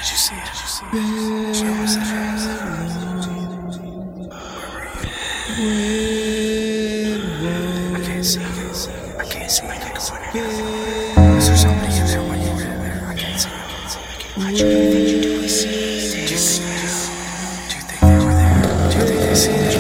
you see it? Where was it? I can't see. I can't see. Is there somebody in there when you were in there? I can't see. Why'd you think you do see? Do you see? Do you think they were there? Do you think they see it?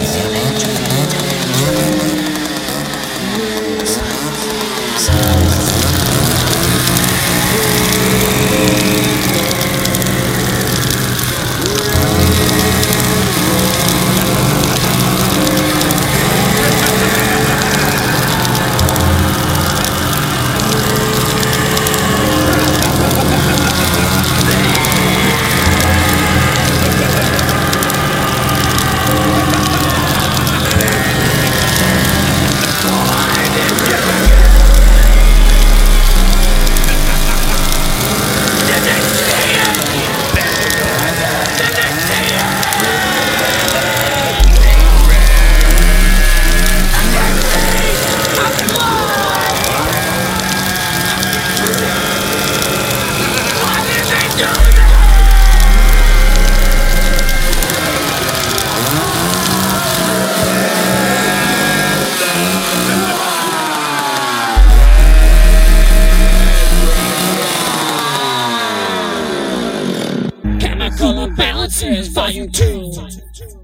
Chemical Imbalances Volume 2.